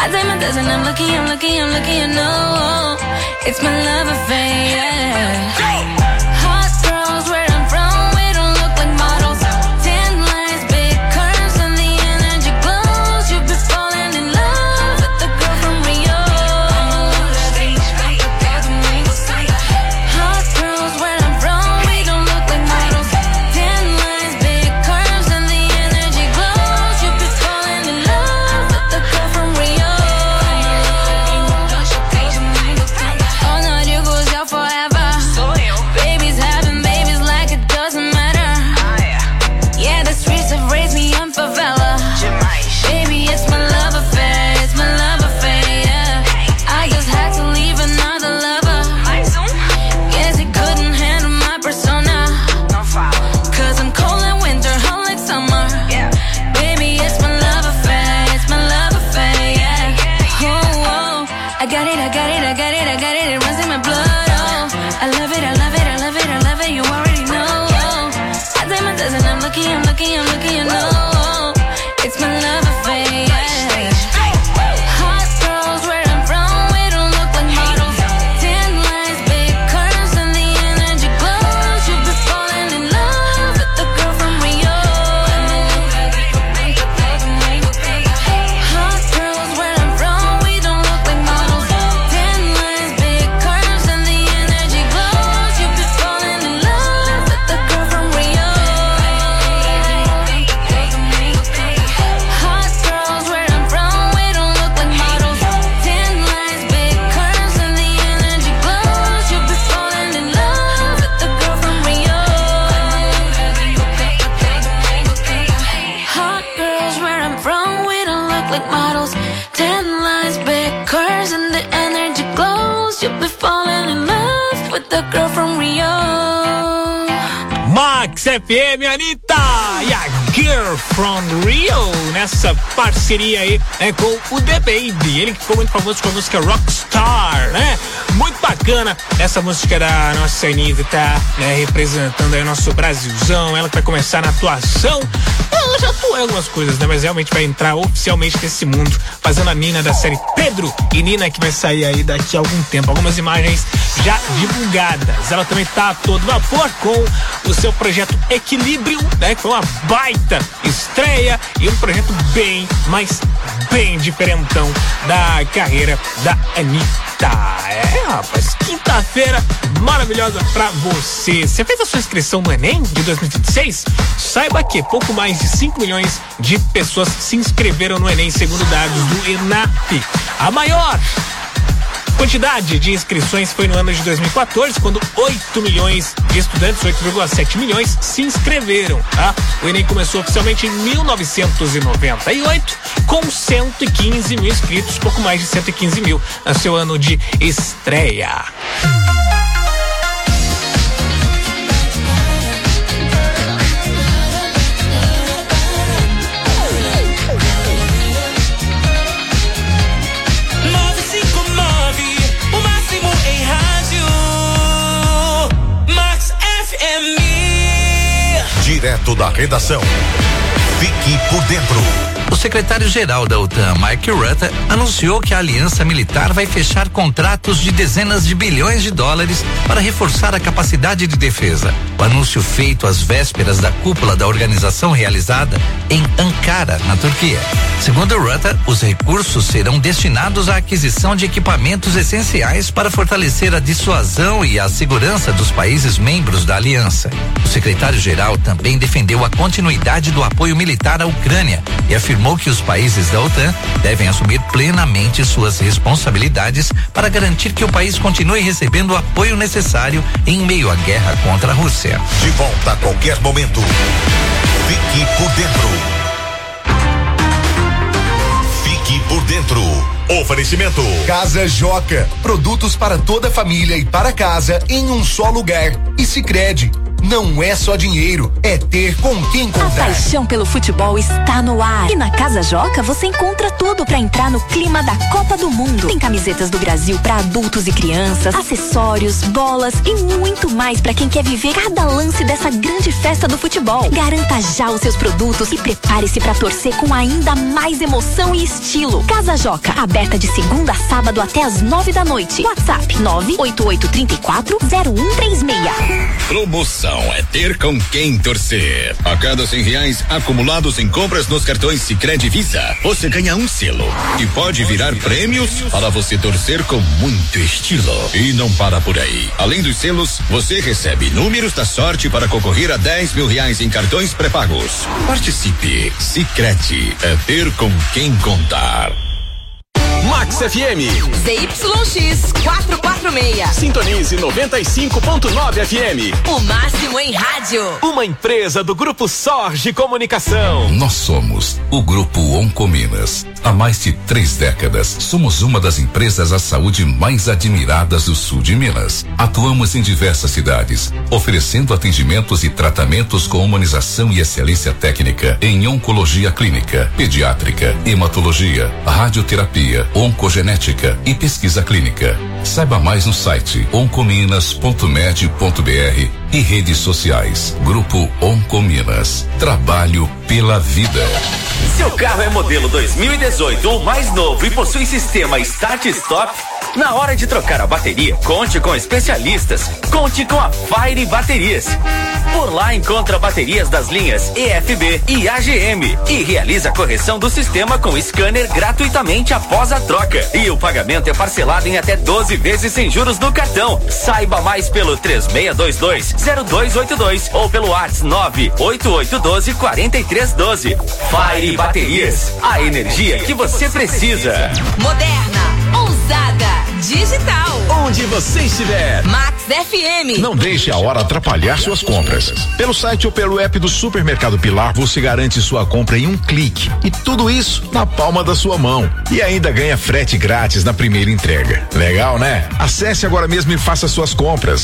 I take my test and I'm lucky, you know. It's my love affair, yeah. Hot girls where I'm from, we don't look like models. Tan lines, big curves, and the energy glows. You'll be falling in love with the girl from Rio. Hot girls where I'm from, we don't look like models. Tan lines, big curves, and the energy glows. You'll be falling in love with the girl from Rio. All night you goes out forever. Babies having babies like it doesn't matter. Yeah, the streets have raised me on favela. Baby, it's my love affair, yeah. I just had to leave another lover. Guess he couldn't handle my persona. Cause I'm cold in winter, hot like summer. Baby, it's my love affair, yeah. Oh, oh. I got it, it runs in my blood, oh. I love it, you already know. I take my test and I'm lucky, you know. It's my love affair, yeah. Hot girls where I'm from, we don't look like models. Tan lines, big curves, and the energy glows. You'll be falling in love with the girl from Rio. Hot girls where I'm from, we don't look like models. Tan lines, big curves, and the energy glows. You'll be falling in love with the girl from Rio. Hot girls where I'm from, we don't look like models. Tan lines, big curves, and the energy glows. You'll be falling in love with the girl from Rio. Hot girls where I'm from, we don't look like models. Tan lines, big curves, and the energy glows. You'll be falling in love with the girl from Rio. Max FM, Anitta e a Girl from Rio nessa parceria aí, né, com o The Baby, ele que ficou muito famoso com a música Rockstar, né? Muito bacana essa música da nossa Anitta, né, representando aí o nosso Brasilzão, ela que vai começar na atuação. Ela já atua em algumas coisas, né, mas realmente vai entrar oficialmente nesse mundo, fazendo a Nina da série Pedro e Nina, que vai sair aí daqui a algum tempo, algumas imagens já divulgadas. Ela também tá a todo vapor com o seu projeto Equilíbrio, né, que foi uma baita estreia e um projeto bem, mas bem diferentão da carreira da Anitta. É, rapaz, quinta-feira maravilhosa pra você. Você fez a sua inscrição no Enem de 2026? Saiba que pouco mais de 5 milhões de pessoas se inscreveram no Enem, segundo dados do ENAP. A maior quantidade de inscrições foi no ano de 2014, quando 8 milhões de estudantes, 8,7 milhões, se inscreveram, tá? O Enem começou oficialmente em 1998, com 115 mil inscritos, pouco mais de 115 mil no seu ano de estreia. Direto da redação. Fique por dentro. O secretário-geral da OTAN, Mark Rutte, anunciou que a aliança militar vai fechar contratos de dezenas de bilhões de dólares para reforçar a capacidade de defesa. O anúncio feito às vésperas da cúpula da organização realizada em Ankara, na Turquia. Segundo Rutte, os recursos serão destinados à aquisição de equipamentos essenciais para fortalecer a dissuasão e a segurança dos países membros da aliança. O secretário-geral também defendeu a continuidade do apoio militar à Ucrânia e afirmou que os países da OTAN devem assumir plenamente suas responsabilidades para garantir que o país continue recebendo o apoio necessário em meio à guerra contra a Rússia. De volta a qualquer momento. Fique por dentro. Fique por dentro. Oferecimento Casa Joca, produtos para toda a família e para casa em um só lugar. E Sicredi, não é só dinheiro, é ter com quem contar. A paixão pelo futebol está no ar. E na Casa Joca você encontra tudo para entrar no clima da Copa do Mundo. Tem camisetas do Brasil para adultos e crianças, acessórios, bolas e muito mais para quem quer viver cada lance dessa grande festa do futebol. Garanta já os seus produtos e prepare-se para torcer com ainda mais emoção e estilo. Casa Joca, aberta de segunda a sábado até às 9 da noite. WhatsApp 988340136. Promoção é ter com quem torcer. A cada R$100 acumulados em compras nos cartões Sicredi Visa, você ganha um selo e pode virar prêmios para você torcer com muito estilo. E não para por aí. Além dos selos, você recebe números da sorte para concorrer a R$10 mil em cartões pré-pagos. Participe. Sicredi é ter com quem contar. Max FM. ZYX 446. Sintonize 95.9 FM. O máximo em rádio. Uma empresa do Grupo Sorge Comunicação. Nós somos o Grupo Oncominas. Há mais de 3 décadas, somos uma das empresas à saúde mais admiradas do sul de Minas. Atuamos em diversas cidades, oferecendo atendimentos e tratamentos com humanização e excelência técnica em oncologia clínica, pediátrica, hematologia, radioterapia, oncogenética e pesquisa clínica. Saiba mais no site oncominas.med.br e redes sociais. Grupo Oncominas. Trabalho pela vida. Seu carro é modelo 2018 ou mais novo e possui sistema Start-Stop? Na hora de trocar a bateria, conte com especialistas. Conte com a Fire Baterias. Por lá encontra baterias das linhas EFB e AGM e realiza a correção do sistema com scanner gratuitamente após a troca. E o pagamento é parcelado em até 12 vezes sem juros no cartão. Saiba mais pelo 3622-0282 ou pelo WhatsApp 98812-4312. Fire Baterias, a energia que você precisa. Moderna, ousada, digital. Onde você estiver. Max FM. Não deixe a hora atrapalhar suas compras. Pelo site ou pelo app do Supermercado Pilar, você garante sua compra em um clique. E tudo isso na palma da sua mão. E ainda ganha frete grátis na primeira entrega. Legal, né? Acesse agora mesmo e faça suas compras.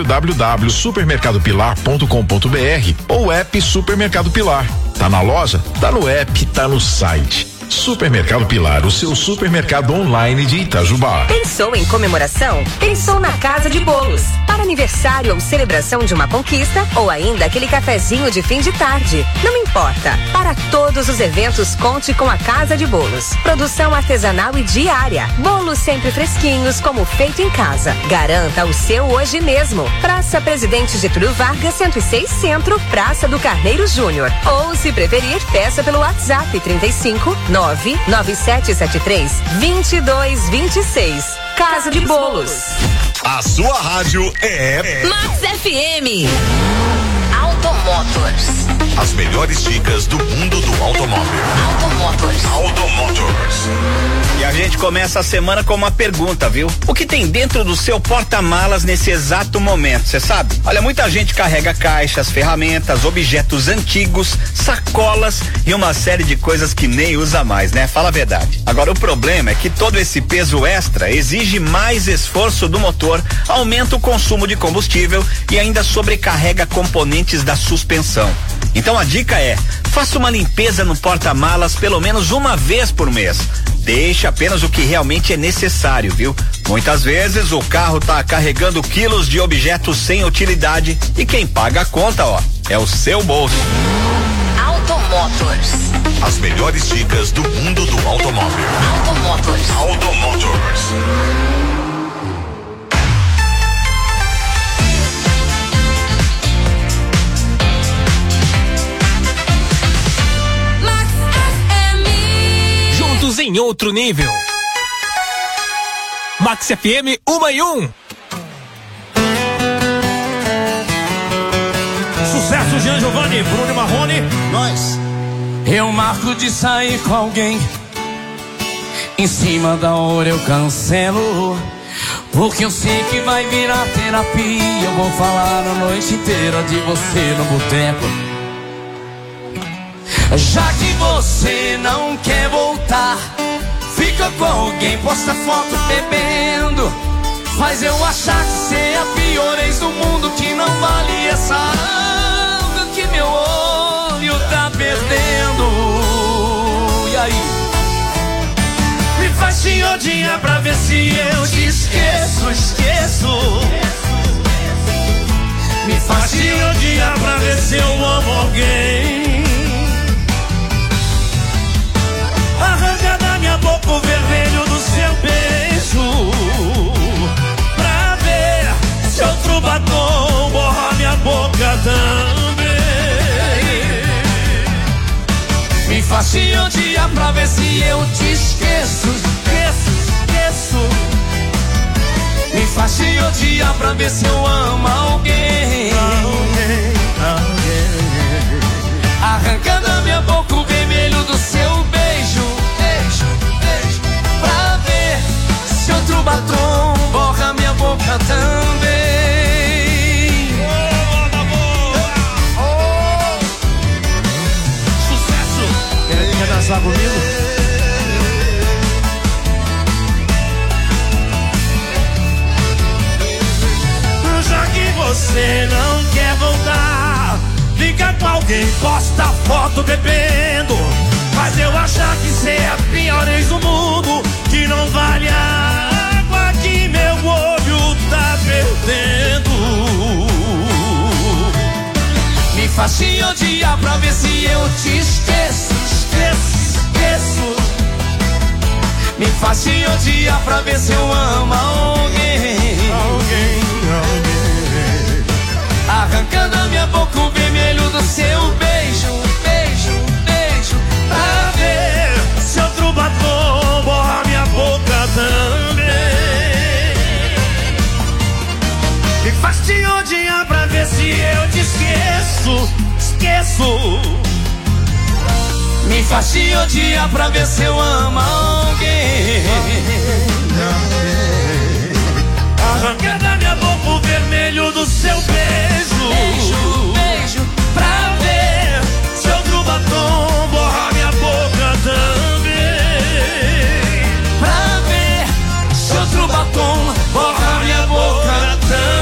www.supermercadopilar.com.br ou app Supermercado Pilar. Tá na loja? Tá no app, tá no site. Supermercado Pilar, o seu supermercado online de Itajubá. Pensou em comemoração? Pensou na Casa de Bolos. Para aniversário ou celebração de uma conquista, ou ainda aquele cafezinho de fim de tarde. Não importa. Para todos os eventos, conte com a Casa de Bolos. Produção artesanal e diária. Bolos sempre fresquinhos, como feito em casa. Garanta o seu hoje mesmo. Praça Presidente Getúlio Vargas, 106 Centro, Praça do Carneiro Júnior. Ou, se preferir, peça pelo WhatsApp 35 99773-2226. Casa de Bolos. A sua rádio é Max FM. Automotors. As melhores dicas do mundo do automóvel. Automotors. E a gente começa a semana com uma pergunta, viu? O que tem dentro do seu porta-malas nesse exato momento, você sabe? Olha, muita gente carrega caixas, ferramentas, objetos antigos, sacolas e uma série de coisas que nem usa mais, né? Fala a verdade. Agora, o problema é que todo esse peso extra exige mais esforço do motor, aumenta o consumo de combustível e ainda sobrecarrega componentes da suspensão. Então a dica é: faça uma limpeza no porta-malas pelo menos uma vez por mês. Deixe apenas o que realmente é necessário, viu? Muitas vezes o carro tá carregando quilos de objetos sem utilidade e quem paga a conta, ó, é o seu bolso. Automotors. As melhores dicas do mundo do automóvel. Automotors. Em outro nível. Max FM 1 e 1. Sucesso, Jean Giovanni, Bruno Marrone, nós. Eu marco de sair com alguém, em cima da hora eu cancelo, porque eu sei que vai virar terapia. Eu vou falar a noite inteira de você no boteco. Já que você não quer voltar, fica com alguém, posta foto bebendo, faz eu achar que cê é a pior ex do mundo, que não vale essa água que meu olho tá perdendo. E aí? Me faz te odiar pra ver se eu te esqueço. Me faz te odiar pra ver se eu amo alguém. Arranca da minha boca o vermelho do seu beijo, pra ver se outro batom borra minha boca também. Me faz te odiar pra ver se eu te esqueço. Me faz te odiar pra ver se eu amo alguém. Arranca da minha boca o vermelho do seu beijo, pra ver se outro batom borra minha boca também. Sucesso! Quer dançar comigo? Já que você não quer voltar, fica com alguém, posta foto bebendo, faz eu achar que cê é a pior ex do mundo, que não vale a água que meu olho tá perdendo. Me faz te odiar pra ver se eu te esqueço. Me faz te odiar pra ver se eu amo alguém. Arranca da minha boca o vermelho do seu beijo, pra ver se outro batom borra minha boca também. Me faz te odiar pra ver se eu te esqueço. Me faz te odiar pra ver se eu amo alguém. Arranca da minha boca o vermelho do seu beijo, pra ver se outro batom borra minha boca também. Pra ver se outro batom borra minha boca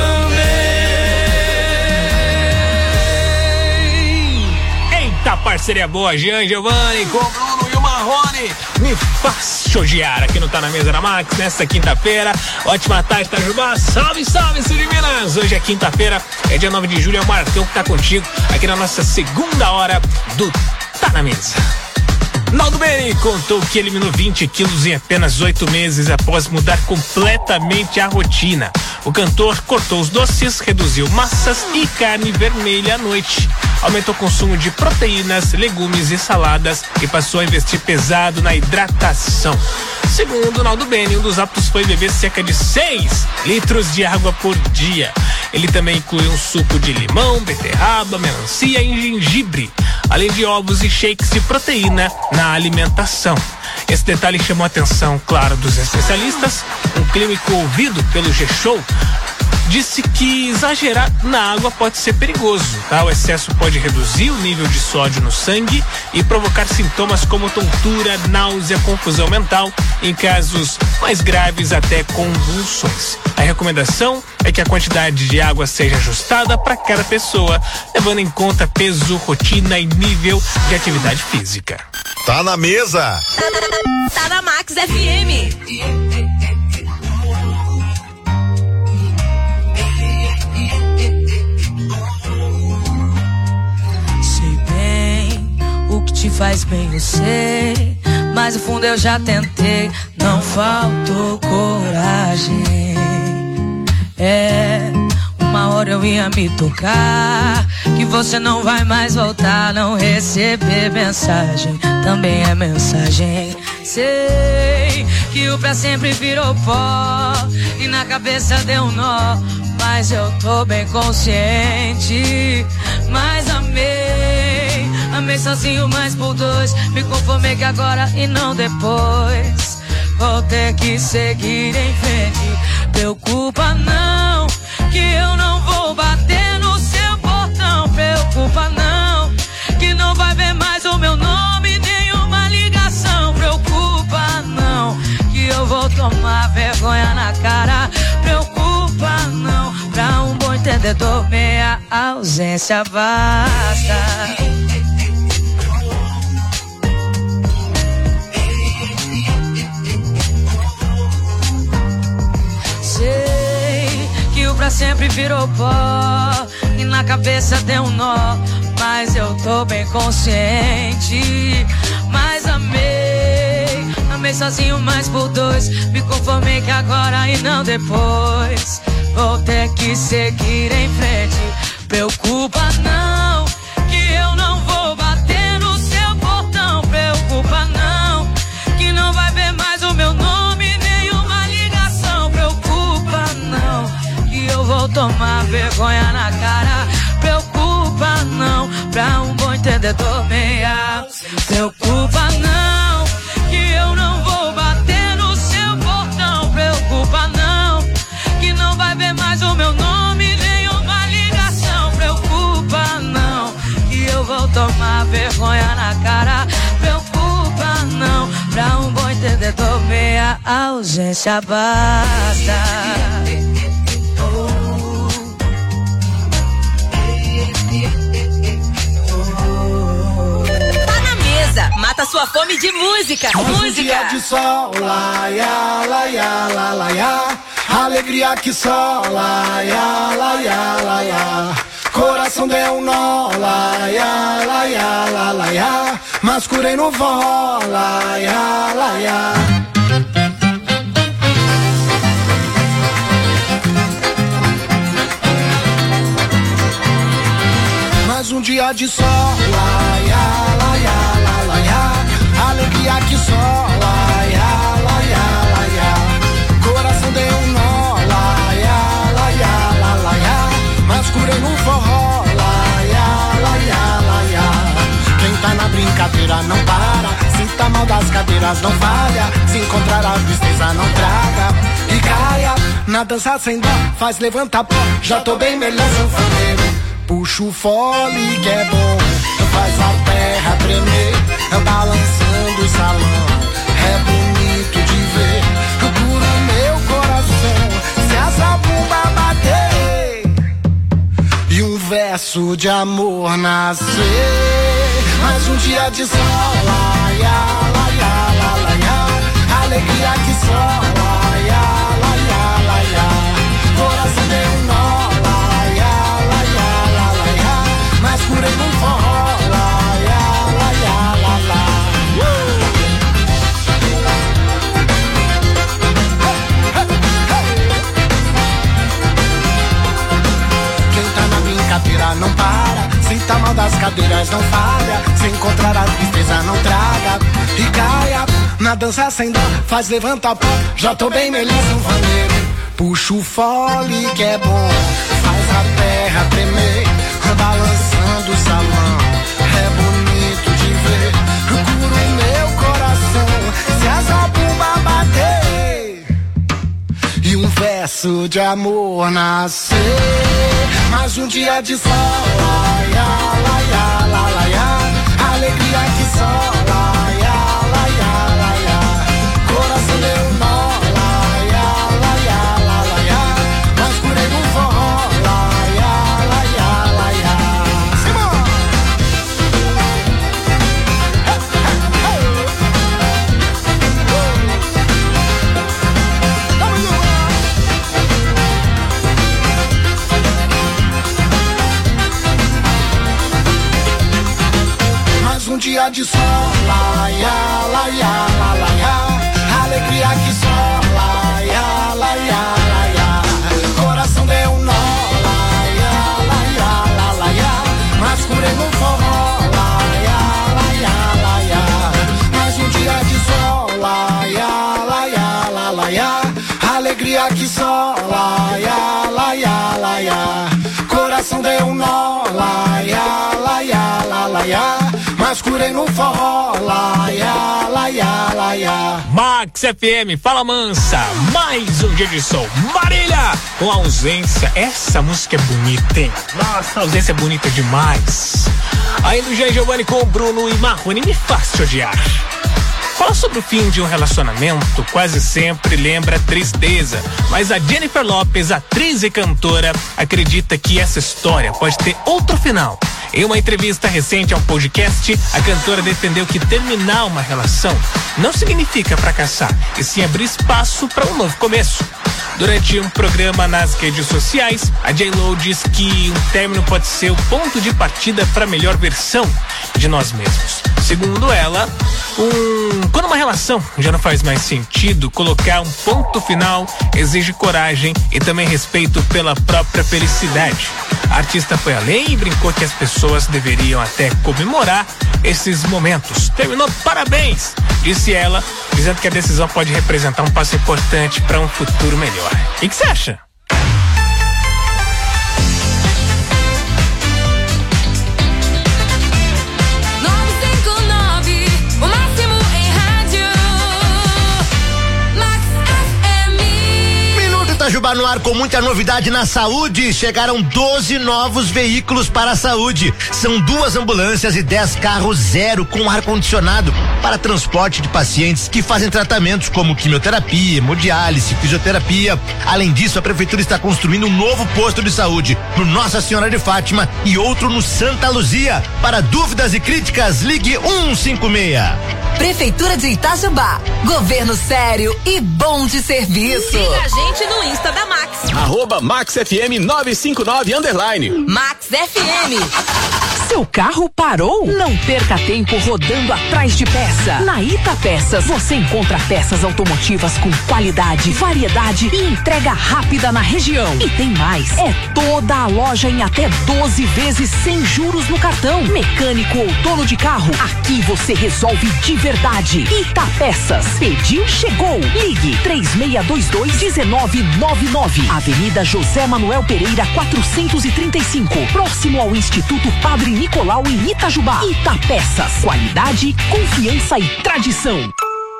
também. Eita, parceria boa, Jean Giovanni com o Bruno e o Marrone. Me faz te odiar aqui no Tá Na Mesa da Max, nesta quinta-feira. Ótima tarde, Itajubá. Salve, salve, Sul de Minas. Hoje é quinta-feira, é dia 9 de julho, é o Marcão que tá contigo aqui na nossa segunda hora do Tá Na Mesa. Naldo Beni contou que eliminou 20 quilos em apenas 8 meses após mudar completamente a rotina. O cantor cortou os doces, reduziu massas e carne vermelha à noite. Aumentou o consumo de proteínas, legumes e saladas e passou a investir pesado na hidratação. Segundo Naldo Beni, um dos hábitos foi beber cerca de 6 litros de água por dia. Ele também incluiu um suco de limão, beterraba, melancia e gengibre, além de ovos e shakes de proteína na alimentação. Esse detalhe chamou a atenção, claro, dos especialistas. Um clínico ouvido pelo G-Show disse que exagerar na água pode ser perigoso, tá? O excesso pode reduzir o nível de sódio no sangue e provocar sintomas como tontura, náusea, confusão mental, em casos mais graves até convulsões. A recomendação é que a quantidade de água seja ajustada para cada pessoa, levando em conta peso, rotina e nível de atividade física. Tá na mesa. Tá na Max FM. Te faz bem, eu sei, mas no fundo eu já tentei, não faltou coragem. Uma hora eu ia me tocar que você não vai mais voltar. Não receber mensagem também é mensagem. Sei que o pra sempre virou pó e na cabeça deu um nó, mas eu tô bem consciente. Mas amei sozinho, mas por dois. Me conformei que agora e não depois. Vou ter que seguir em frente. Preocupa não, que eu não vou bater no seu portão. Preocupa não, que não vai ver mais o meu nome, nenhuma ligação. Preocupa não, que eu vou tomar vergonha na cara. Preocupa a ausência basta. Sei que o pra sempre virou pó e na cabeça deu um nó, mas eu tô bem consciente. Mas amei sozinho, mas por dois. Me conformei que agora e não depois. Vou ter que seguir em frente. Preocupa não, que eu não vou bater no seu portão. Preocupa não, que não vai ver mais o meu nome, nenhuma ligação. Preocupa não, que eu vou tomar vergonha na cara. Preocupa não, pra um bom entendedor meia. Preocupa não, que eu não vou bater no seu portão. Preocupa não, que não vai ver mais o meu nome, nenhuma ligação. Preocupa não, que eu vou tomar vergonha na cara. Preocupa não, pra um bom entendedor meia ausência basta. Mata sua fome de música. Música. Dia de sol, laia, laia, la, laia. Alegria que só, laia, laia, laia. Coração deu um nó, laia, laia, la, laia. Mas curei no vó, laia, laia. Mais um dia de sol, laia, laia, la, laia. Alegria que só, laia, laia, laia. Coração deu um nó, laia, laia, la, laia. Mas curei no forró, laia, laia, laia. Quem tá na brincadeira não para, se tá mal das cadeiras não falha, se encontrar a tristeza não traga e caia. Na dança sem dó, faz levantar pó, já tô bem melhor sanfoneiro. Puxa o fole que é bom, faz a terra tremer, balançando o salão, é bonito de ver. Procura meu coração, se essa bomba bater e um verso de amor nascer. Mais um dia de sol, laia, laia, la, laia. Alegria que só, laia, laia, laia. Coração deu um nó, mas curei no forró, laia, laia, la, la. Quem tá na brincadeira não para, se tá mal das cadeiras não falha, se encontrar a tristeza não traga e caia. Na dança sem dó, faz levantar pó, já tô bem melhor sanfoneiro. Puxa o fole que é bom, faz a terra tremer, balançando o salão, é bonito de ver. Procuro meu coração, se essa bomba bater e um verso de amor nascer. Mais um dia de sol, laia, laia, la, laia. Alegria que só, laia, laia, laia. Coração deu nó, laia, laia, la, laia. Mas curei no forró, laia, laia, laia. Mais um dia de sol, laia, laia, la, laia. Alegria que só, laia, laia, laia. Coração deu um nó, laia, laia, la, laia. Mas curei no forró, laia, laia, laia. Mais um dia de sol, laia, laia, la, laia. Alegria que só, laia, laia, laia. Coração deu um nó, laia, laia, la, laia. Mas curei no forró, laia, laia, laia. Max FM, fala mansa, mais um dia de sol. Marília, com ausência, essa música é bonita, hein? Nossa, a ausência é bonita demais. Aí do Jean Giovanni com o Bruno e Marrone, me faz te odiar. Falar sobre o fim de um relacionamento quase sempre lembra tristeza, mas a Jennifer Lopez, atriz e cantora, acredita que essa história pode ter outro final. Em uma entrevista recente ao podcast, a cantora defendeu que terminar uma relação não significa fracassar, e sim abrir espaço para um novo começo. Durante um programa nas redes sociais, a J.Lo diz que um término pode ser o ponto de partida para a melhor versão de nós mesmos. Segundo ela, quando uma relação já não faz mais sentido, colocar um ponto final exige coragem e também respeito pela própria felicidade. A artista foi além e brincou que as pessoas deveriam até comemorar esses momentos. Terminou, parabéns, disse ela, dizendo que a decisão pode representar um passo importante para um futuro melhor. O que você acha? Itajubá no ar com muita novidade na saúde. Chegaram 12 novos veículos para a saúde. São 2 ambulâncias e 10 carros zero com ar-condicionado para transporte de pacientes que fazem tratamentos como quimioterapia, hemodiálise, fisioterapia. Além disso, a prefeitura está construindo um novo posto de saúde no Nossa Senhora de Fátima e outro no Santa Luzia. Para dúvidas e críticas, ligue 156. Prefeitura de Itajubá. Governo sério e bom de serviço. Siga a gente no Insta da Max. @MaxFM 959 _ Max FM. Seu carro parou? Não perca tempo rodando atrás de peça. Na Ita Peças você encontra peças automotivas com qualidade, variedade e entrega rápida na região. E tem mais, é toda a loja em até 12 vezes sem juros no cartão. Mecânico ou dono de carro, aqui você resolve de verdade. Ita Peças, pediu, chegou. Ligue 3622-1999. Avenida José Manuel Pereira 435, próximo ao Instituto Padre Nicolau em Itajubá. Ita Peças, qualidade, confiança e tradição.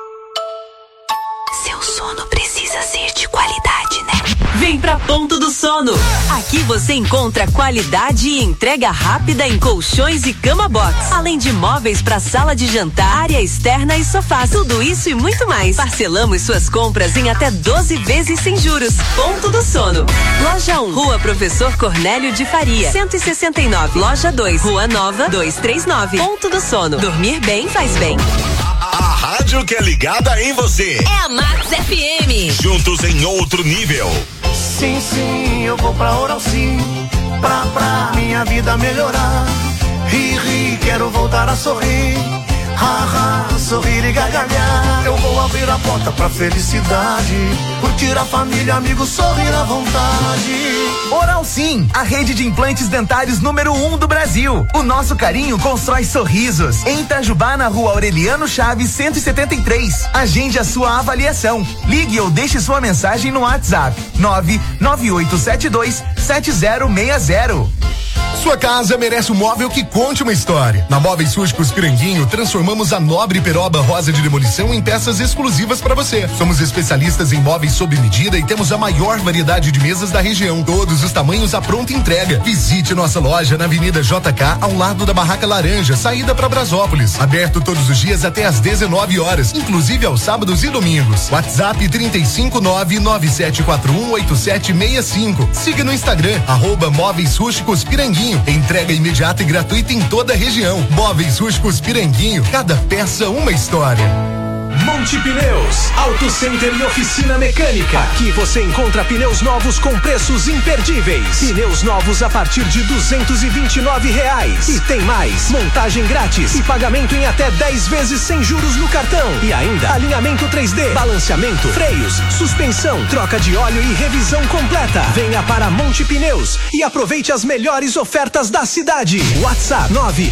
Seu sono precisa ser de qualidade, né? Vem pra Ponto do Sono. Aqui você encontra qualidade e entrega rápida em colchões e cama box, além de móveis para sala de jantar, área externa e sofás. Tudo isso e muito mais. Parcelamos suas compras em até 12 vezes sem juros. Ponto do Sono. Loja 1, Rua Professor Cornélio de Faria, 169. Loja 2, Rua Nova, 239. Ponto do Sono. Dormir bem faz bem. A rádio que é ligada em você. É a Max FM. Juntos em outro nível. Sim, sim, eu vou pra Oral Sim, pra minha vida melhorar. Ri, quero voltar a sorrir. Sorrir e gargalhar. Eu vou abrir a porta pra felicidade, curtir a família, amigos, sorrir à vontade. Oral Sim, a rede de implantes dentários número 1 do Brasil. O nosso carinho constrói sorrisos. Em Itajubá, na Rua Aureliano Chaves 173. Agende a sua avaliação. Ligue ou deixe sua mensagem no WhatsApp 998727060. Sua casa merece um móvel que conte uma história. Na Móveis Rústicos Piranguinho, transformamos a nobre peroba rosa de demolição em peças exclusivas para você. Somos especialistas em móveis sob medida e temos a maior variedade de mesas da região. Todos os tamanhos à pronta entrega. Visite nossa loja na Avenida JK, ao lado da Barraca Laranja, saída para Brasópolis. Aberto todos os dias até às 19 horas, inclusive aos sábados e domingos. WhatsApp 35997418765. Siga no Instagram, @Móveis Rústicos Piranguinho. Entrega imediata e gratuita em toda a região. Móveis Rústicos Piranguinho, cada peça uma história. Monte Pneus, Auto Center e oficina mecânica. Aqui você encontra pneus novos com preços imperdíveis. Pneus novos a partir de R$229. E tem mais, montagem grátis e pagamento em até 10 vezes sem juros no cartão. E ainda alinhamento 3D, balanceamento, freios, suspensão, troca de óleo e revisão completa. Venha para Monte Pneus e aproveite as melhores ofertas da cidade. WhatsApp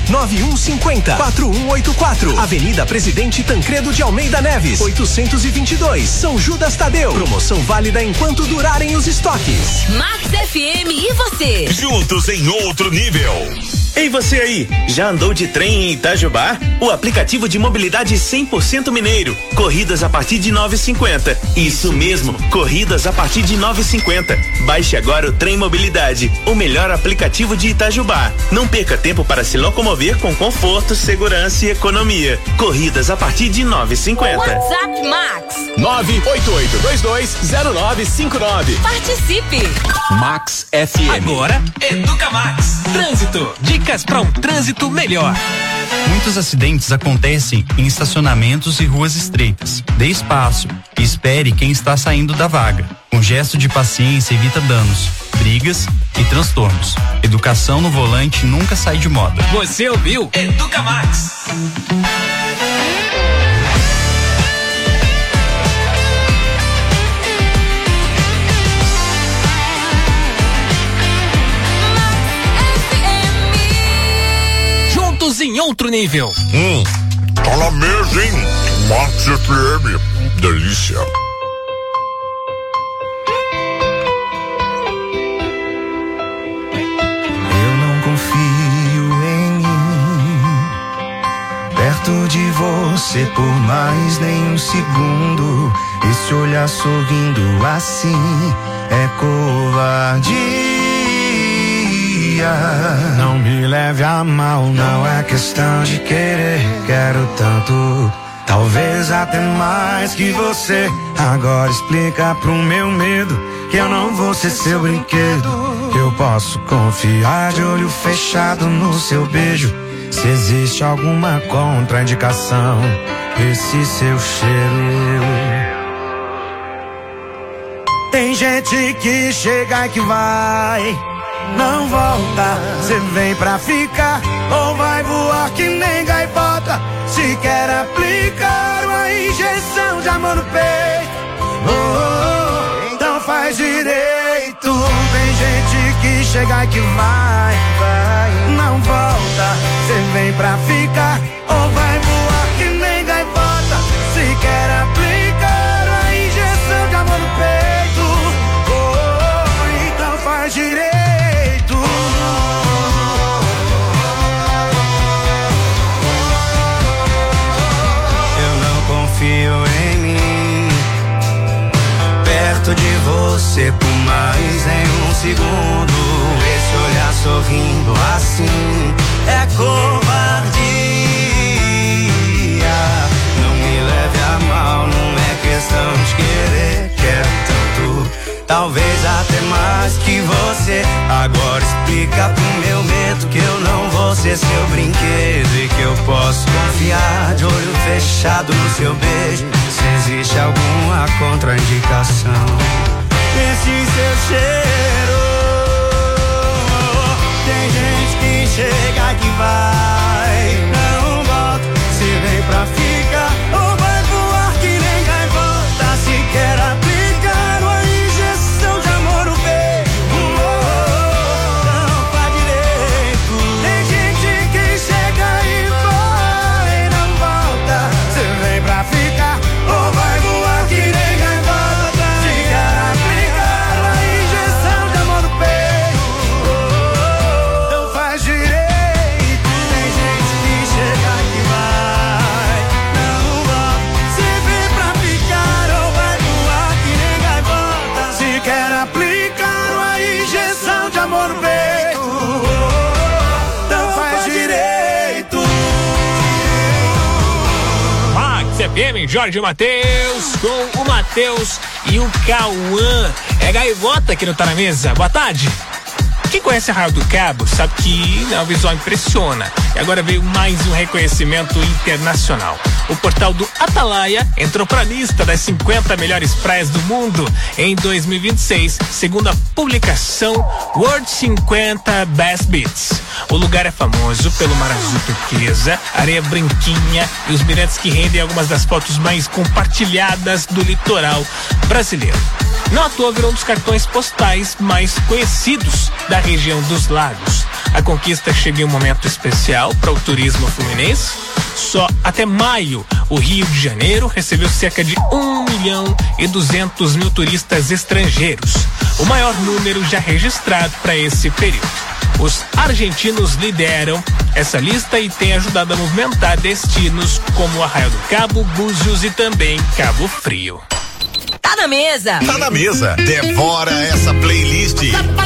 99150-4184. Avenida Presidente Tancredo de Almeida Neves, 822, São Judas Tadeu. Promoção válida enquanto durarem os estoques. Max FM e você. Juntos em outro nível. Ei, você aí, já andou de trem em Itajubá? O aplicativo de mobilidade 100% mineiro. Corridas a partir de 9,50. Isso mesmo, corridas a partir de 9,50. Baixe agora o Trem Mobilidade, o melhor aplicativo de Itajubá. Não perca tempo para se locomover com conforto, segurança e economia. Corridas a partir de 9,50. WhatsApp Max 988220959. Participe. Max FM. Agora, Educa Max. Trânsito. Dicas para um trânsito melhor. Muitos acidentes acontecem em estacionamentos e ruas estreitas. Dê espaço e espere quem está saindo da vaga. Um gesto de paciência evita danos, brigas e transtornos. Educação no volante nunca sai de moda. Você ouviu? Educa Max. Em outro nível. Tá na mesa, hein? Max FM. Delícia. Eu não confio em mim, perto de você por mais nem um segundo. Esse olhar sorrindo assim é covardia. Não me leve a mal, não é questão de querer. Quero tanto, talvez até mais que você. Agora explica pro meu medo que eu não vou ser seu brinquedo. Eu posso confiar de olho fechado no seu beijo. Se existe alguma contraindicação, esse seu cheiro. Tem gente que chega e que vai, não volta. Cê vem pra ficar ou vai voar que nem gaivota? Se quer aplicar uma injeção de amor no peito, então faz direito. Tem gente que chega e que vai, não volta. Cê vem pra ficar ou vai voar que nem gaivota? Se quer aplicar uma injeção de amor no peito, então faz direito. Confio em mim, perto de você por mais nem um segundo. Esse olhar sorrindo assim é covardia. Não me leve a mal, não é questão de querer. Quero tanto, talvez até mais que você. Agora explica pro meu medo que eu não vou ser seu brinquedo e que eu posso confiar de olho fechado no seu beijo. Se existe alguma contraindicação, esse seu cheiro. Tem gente que chega e que vai, não volta. Se vem pra ficar ou vai voar que nem gaivota? Se quer aplicar uma injeção de amor no peito, não faz direito. Tem gente que chega e vai, não volta. Se vem pra ficar ou vai voar que nem gaivota? Se quer aplicar uma injeção de amor no peito, não faz direito. Tem gente que chega e vai, não volta. Se vem pra ficar ou vai voar que nem gaivota? Se quer aplicar uma injeção de amor no peito, não faz direito. Max FM, Jorge Matheus, com o Matheus e o Cauã. É gaivota que não tá na mesa. Boa tarde. Quem conhece a Arraial do Cabo sabe que o visual impressiona. E agora veio mais um reconhecimento internacional. O portal do Atalaia entrou para a lista das 50 melhores praias do mundo em 2026, segundo a publicação World 50 Best Beaches. O lugar é famoso pelo mar azul turquesa, areia branquinha e os mirantes que rendem algumas das fotos mais compartilhadas do litoral brasileiro. Não à toa virou um dos cartões postais mais conhecidos da região dos lagos. A conquista chega em um momento especial para o turismo fluminense. Só até maio, o Rio de Janeiro recebeu cerca de 1.200.000 turistas estrangeiros, o maior número já registrado para esse período. Os argentinos lideram essa lista e têm ajudado a movimentar destinos como Arraial do Cabo, Búzios e também Cabo Frio. Tá na mesa. Tá na mesa. Devora essa playlist.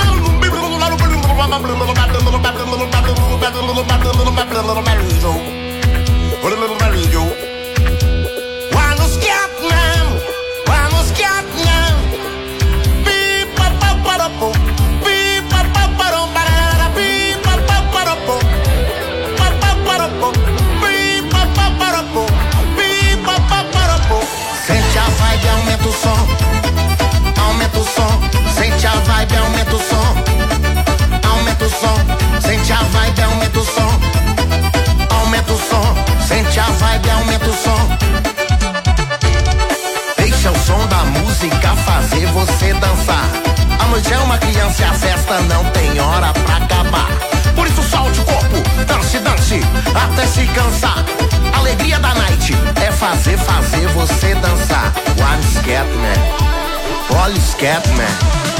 Sente a vibe, aumenta o som. Aumenta o som. Sente a vibe, aumenta o som. Aumenta o som. Sente a vibe, aumenta o som. Aumenta o som. Sente a vibe, aumenta o som. Deixa o som da música fazer você dançar. A noite é uma criança e a festa não tem hora pra acabar. Por isso solte o corpo, dance, dance, até se cansar. Alegria da night é fazer você dançar. One Scatman, all Scatman.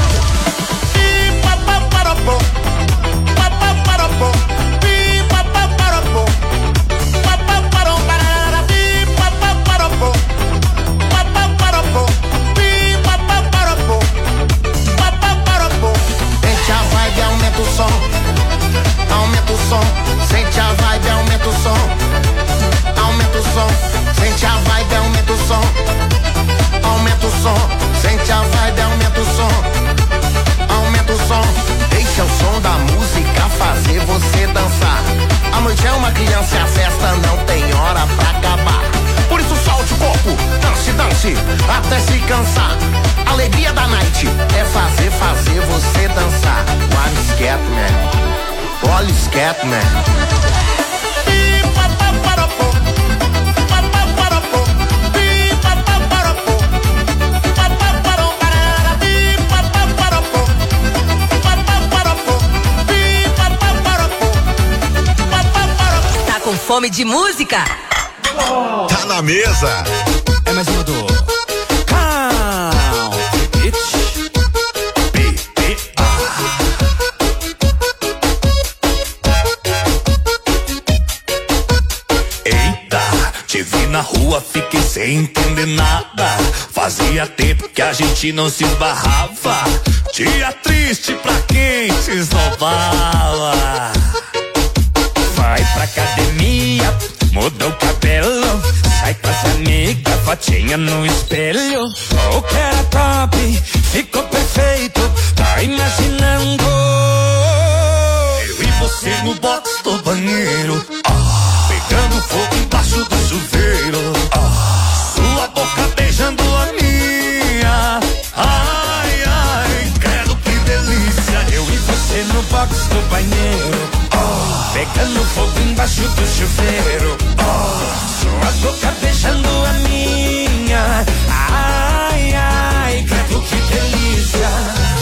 Sente a vibe, aumenta o som. Aumenta o som, sente a vibe, aumenta o som. Aumenta o som, sente a vibe, aumenta o som. Aumenta o som, sente a vibe, aumenta o som. Aumenta o som, deixa o som da música fazer você dançar. A noite é uma criança e a festa não tem hora pra acabar. Por isso solte o corpo, dance, dance, até se cansar. Alegria da night é fazer você dançar. One Scatman, all Scatman. Tá com fome de música? Tá na mesa. É mais uma do Te vi na rua, fiquei sem entender nada. Fazia tempo que a gente não se esbarrava. Dia triste pra quem se esnobava. Vai pra academia, muda o cabelo, sai com as amigas, fotinha no espelho. O que era top, ficou perfeito, tá imaginando? Eu e você no box do banheiro, pegando fogo embaixo do chuveiro, sua boca beijando a minha. Ai, ai, credo que delícia. Eu e você no box do banheiro, pegando fogo embaixo do chuveiro, sua boca beijando a minha. Ai, ai, credo que delícia.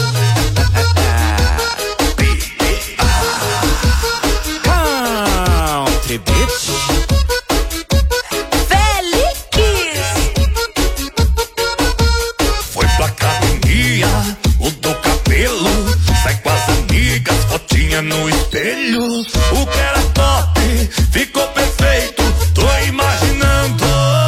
Country Beach. Foi pra academia, mudou o cabelo, sai com as amigas, fotinha no espelho. O que era top, ficou perfeito, tô imaginando.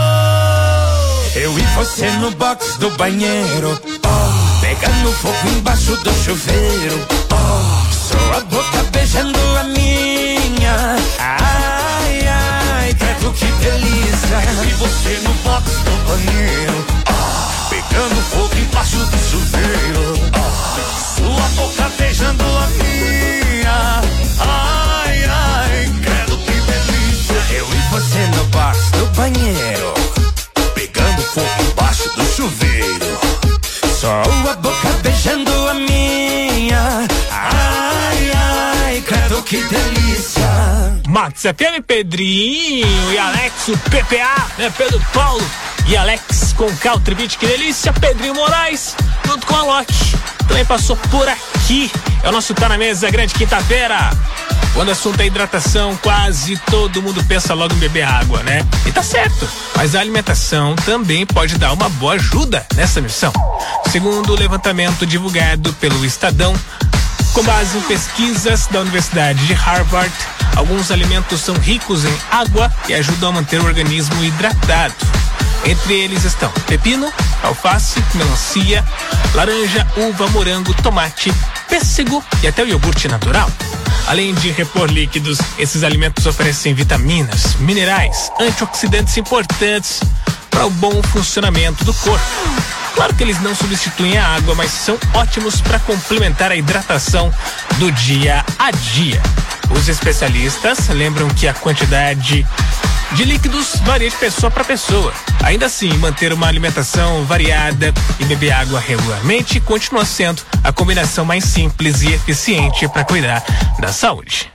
Eu e você no box do banheiro, pegando fogo embaixo do chuveiro, sua boca beijando a minha. Ai, ai, credo que delícia. Eu e você no box do banheiro, pegando fogo embaixo do chuveiro, sua boca beijando a minha. Ai, ai, credo que delícia. Eu e você no box do banheiro, pegando fogo embaixo do chuveiro, só a boca beijando a minha. Ai, ai, credo que delícia. Max FM, Pedrinho e Alex, o PPA, né? Pedro Paulo e Alex com Country Beach, que delícia. Pedrinho Moraes, junto com a Loki, também passou por aqui. É o nosso Tá na Mesa, grande quinta-feira. Quando o assunto é hidratação, quase todo mundo pensa logo em beber água, né? E tá certo, mas a alimentação também pode dar uma boa ajuda nessa missão. Segundo o levantamento divulgado pelo Estadão, Com base em pesquisas da Universidade de Harvard, alguns alimentos são ricos em água e ajudam a manter o organismo hidratado. Entre eles estão pepino, alface, melancia, laranja, uva, morango, tomate, pêssego e até o iogurte natural. Além de repor líquidos, esses alimentos oferecem vitaminas, minerais, antioxidantes importantes para o bom funcionamento do corpo. Claro que eles não substituem a água, mas são ótimos para complementar a hidratação do dia a dia. Os especialistas lembram que a quantidade de líquidos varia de pessoa para pessoa. Ainda assim, manter uma alimentação variada e beber água regularmente continua sendo a combinação mais simples e eficiente para cuidar da saúde.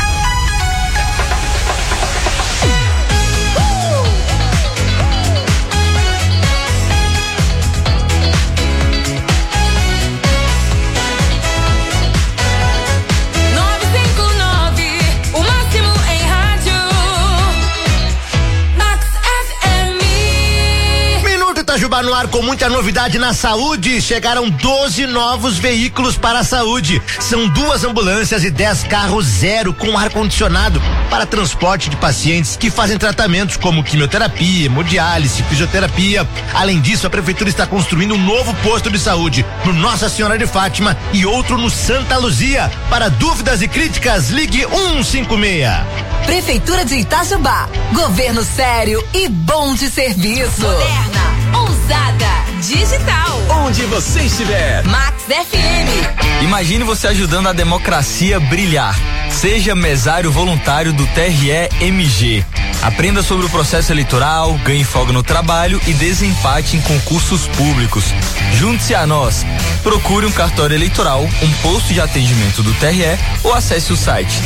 Itajubá no ar com muita novidade na saúde. Chegaram 12 novos veículos para a saúde. São 2 ambulâncias e 10 carros zero com ar-condicionado para transporte de pacientes que fazem tratamentos como quimioterapia, hemodiálise, fisioterapia. Além disso, a prefeitura está construindo um novo posto de saúde no Nossa Senhora de Fátima e outro no Santa Luzia. Para dúvidas e críticas, ligue 156. Prefeitura de Itajubá. Governo sério e bom de serviço. Moderna, ousada, digital. Onde você estiver. Max FM. Imagine você ajudando a democracia brilhar. Seja mesário voluntário do TRE-MG. Aprenda sobre o processo eleitoral, ganhe folga no trabalho e desempate em concursos públicos. Junte-se a nós. Procure um cartório eleitoral, um posto de atendimento do TRE ou acesse o site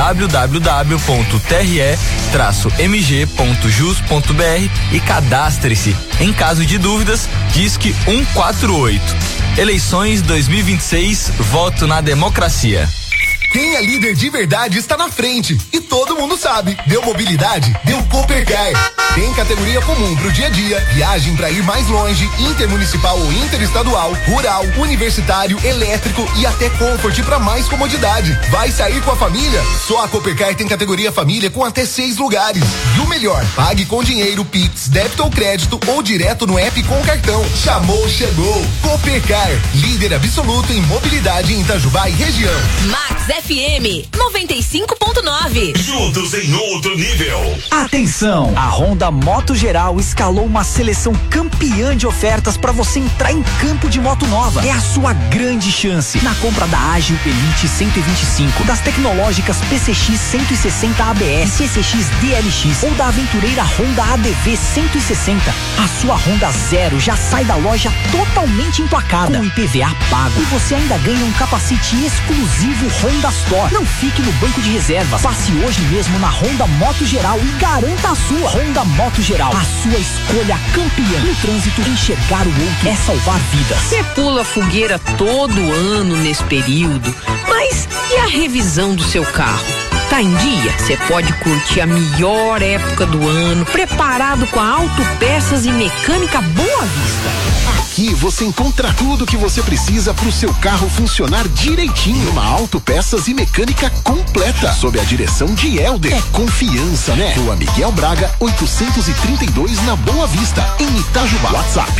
www.tre-mg.jus.br e cadastre-se. Em caso de dúvidas, disque 148. Eleições 2026, voto na democracia. Quem é líder de verdade está na frente. E todo mundo sabe. Deu mobilidade? Deu Coopercar. Tem categoria comum pro dia a dia, viagem para ir mais longe, intermunicipal ou interestadual, rural, universitário, elétrico e até Comfort para mais comodidade. Vai sair com a família? Só a Coopercar tem categoria família com até 6 lugares. E o melhor, pague com dinheiro, Pix, débito ou crédito ou direto no app com cartão. Chamou, chegou. Coopercar, líder absoluto em mobilidade em Itajubá e região. Max FM 95.9. Juntos em outro nível. Atenção! A Honda Moto Geral escalou uma seleção campeã de ofertas para você entrar em campo de moto nova. É a sua grande chance. Na compra da Ágil Elite 125, das tecnológicas PCX 160 ABS, CCX DLX ou da aventureira Honda ADV 160, a sua Honda Zero já sai da loja totalmente emplacada, com IPVA pago, e você ainda ganha um capacete exclusivo Honda Store. Não fique no banco de reservas. Passe hoje mesmo na Honda Moto Geral e garanta a sua. Honda Moto Geral, a sua escolha campeã. No trânsito, enxergar o outro é salvar vidas. Você pula fogueira todo ano nesse período, mas e a revisão do seu carro? Tá em dia? Você pode curtir a melhor época do ano, preparado com a Autopeças e Mecânica Boa Vista. Aqui você encontra tudo que você precisa para o seu carro funcionar direitinho. Uma Autopeças e Mecânica completa, sob a direção de Helder. É confiança, né? Rua Miguel Braga, 832 na Boa Vista, em Itajubá. WhatsApp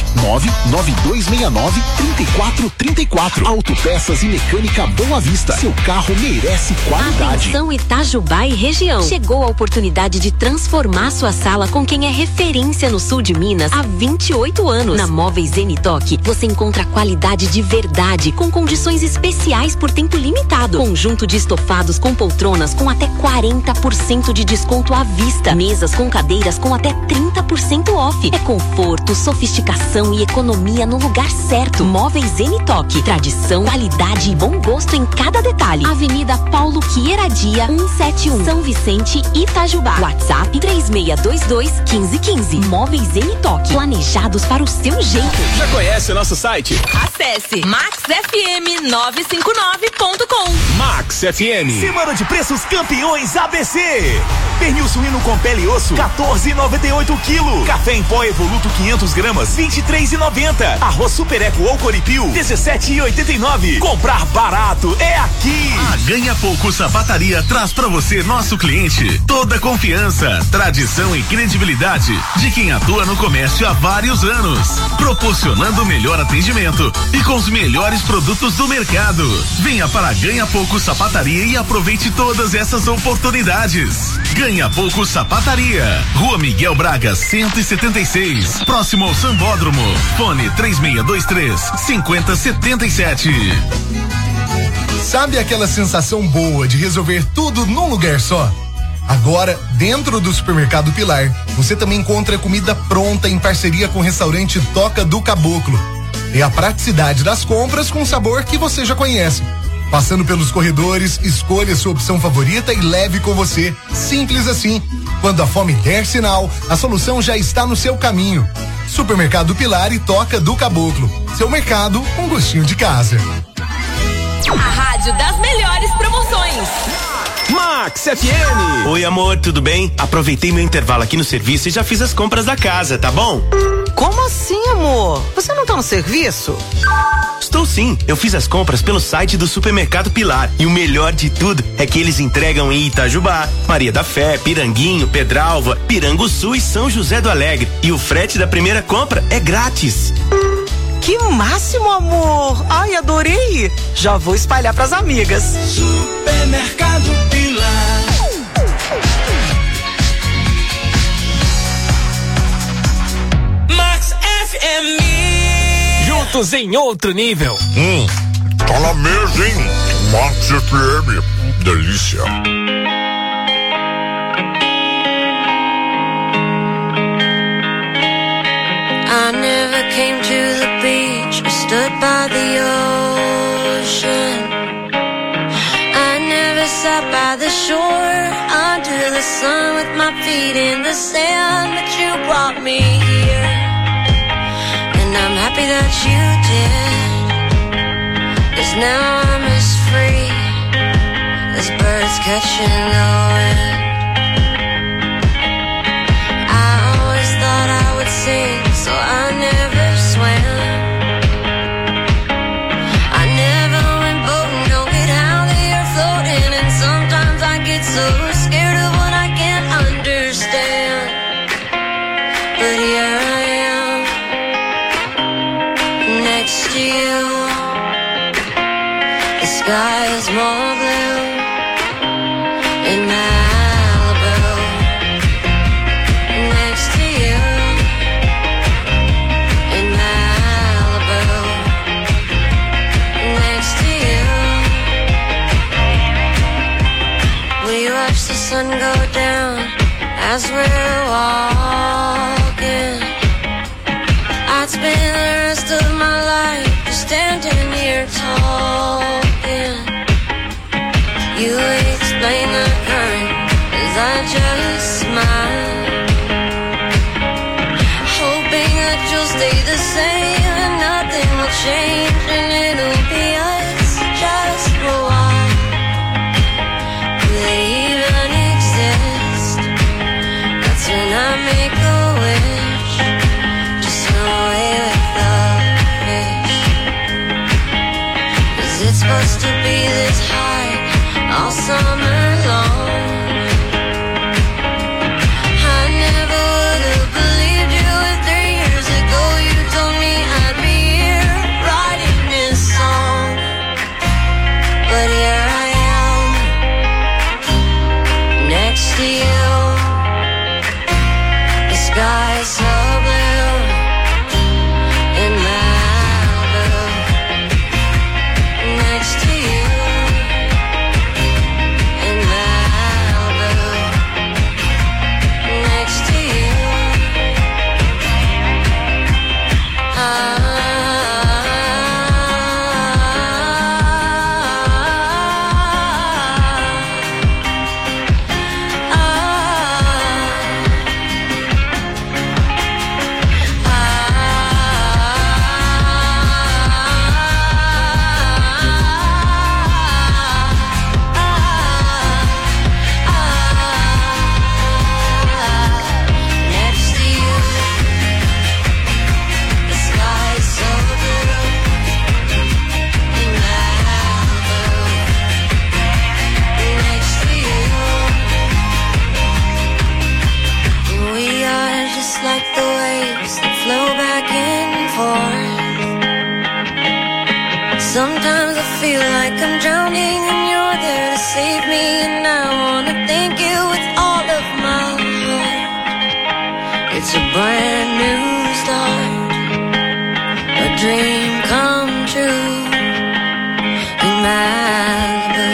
99269-3434. Autopeças e Mecânica Boa Vista. Seu carro merece qualidade. Atenção Itajubá e região. Chegou a oportunidade de transformar sua sala com quem é referência no sul de Minas há 28 anos. Na Móveis Zenitoque, você encontra qualidade de verdade, com condições especiais por tempo limitado. Conjunto de estofados com poltronas com até 40% de desconto à vista. Mesas com cadeiras com até 30% off. É conforto, sofisticação e economia no lugar certo. Móveis Zenitoque. Tradição, qualidade e bom gosto em cada detalhe. Avenida Paulo Quieradia, 171, São Vicente, Itajubá. WhatsApp 3622-1515. Móveis Zenitoque. Planejados para o seu jeito. Já conhece o nosso site? Acesse maxfm959.com. Max FM. Semana de preços campeões ABC. Pernil suíno com pele e osso, 14,98 o quilo. Café em pó Evoluto 500 gramas, 23,90. Arroz Super Eco ou Coripil, 17,89. Comprar barato é aqui. A Ganha Pouco Sapataria traz pra você, nosso cliente, toda a confiança, tradição e credibilidade de quem atua no comércio há vários anos, proporcionando o melhor atendimento e com os melhores produtos do mercado. Venha para a Ganha Pouco Sapataria e aproveite todas essas oportunidades. Ganha Pouco Sapataria, Rua Miguel Braga 176, próximo ao Sambódromo. Fone 3623-5077. Sabe aquela sensação boa de resolver tudo num lugar só? Agora, dentro do Supermercado Pilar, você também encontra comida pronta em parceria com o restaurante Toca do Caboclo. É a praticidade das compras com sabor que você já conhece. Passando pelos corredores, escolha sua opção favorita e leve com você. Simples assim. Quando a fome der sinal, a solução já está no seu caminho. Supermercado Pilar e Toca do Caboclo. Seu mercado com gostinho de casa. A rádio das melhores promoções. Max FM. Oi, amor, tudo bem? Aproveitei meu intervalo aqui no serviço e já fiz as compras da casa, tá bom? Como assim, amor? Você não tá no serviço? Estou sim, eu fiz as compras pelo site do Supermercado Pilar e o melhor de tudo é que eles entregam em Itajubá, Maria da Fé, Piranguinho, Pedralva, Piranguçu e São José do Alegre, e o frete da primeira compra é grátis. Que máximo, amor! Ai, adorei! Já vou espalhar pras amigas. Supermercado Pilar. Max FM. Juntos em outro nível. Tá na mesa, hein? Max FM. Delícia. I never came to the beach or stood by the ocean. I never sat by the shore under the sun with my feet in the sand, but you brought me here, and I'm happy that you did, 'cause now I'm as free as birds catching the wind. I always thought I would sing, so I never swam. I never went boating, don't get how they are floating, and sometimes I get so scared of what I can't understand. But here I am, next to you. The sky is more blue in Malibu, next to you. The sun go down as we're walking. I'd spend the rest of my life just standing here talking. You explain the current as I just smile, hoping that you'll stay the same and nothing will change, and it'll be us just for a while. When I make a wish, just swim away with the fish. 'Cause it's supposed to be this high all summer long. I never would have believed you if 3 years ago you told me I'd be here writing this song. But here I am, next to you. Sky so blue in Malibu, next to you in Sometimes I feel like I'm drowning and you're there to save me, and I wanna thank you with all of my heart. It's a brand new start, a dream come true in Malibu.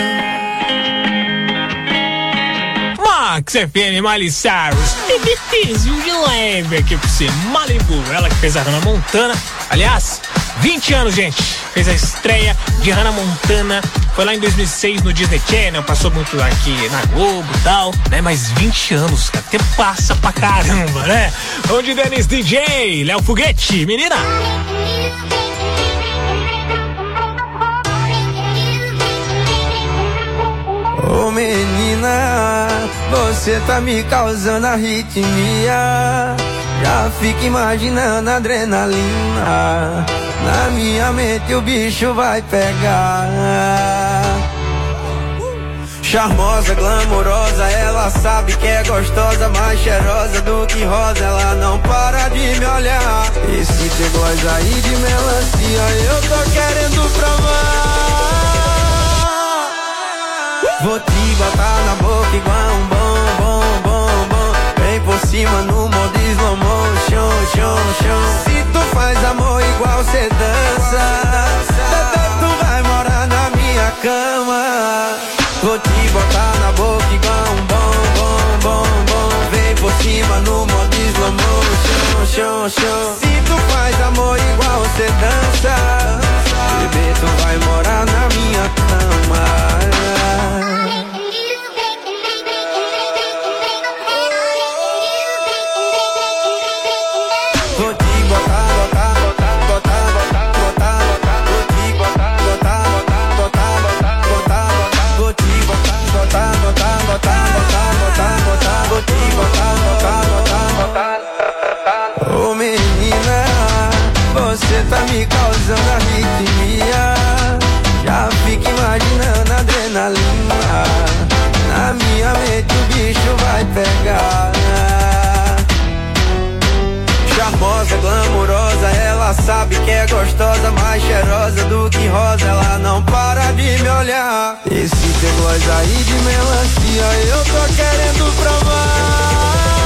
Max FM, Miley Cyrus e bebezinho de leve aqui pra você. Malibu, ela que fez a Hannah Montana. Aliás, 20 anos, gente. Fez a estreia de Hannah Montana. Foi lá em 2006 no Disney Channel. Passou muito aqui na Globo e tal, né? Mas 20 anos, cara. Até passa pra caramba, né? Vamos de Dennis DJ, Léo Foguete, menina. Ô menina, você tá me causando arritmia. Já fico imaginando a adrenalina. Na minha mente o bicho vai pegar. Charmosa, glamourosa, ela sabe que é gostosa, mais cheirosa do que rosa, ela não para de me olhar. Esse tegóis aí de melancia eu tô querendo provar. Vou te botar na boca igual um bom. Vem por cima no modo slow motion, Se tu faz amor igual cê dança, bebê, tu vai morar na minha cama. Vou te botar na boca igual um bom. Vem por cima no modo slow motion, Se tu faz amor igual cê dança, bebê, tu vai morar na minha cama. Ô menina, você tá me causando arritmia. Já fico imaginando a adrenalina. Na minha mente o bicho vai pegar. Charmosa, glamourosa, ela sabe que é gostosa, mais cheirosa do que rosa, ela não para de me olhar. Esse tegóis aí de melancia eu tô querendo provar.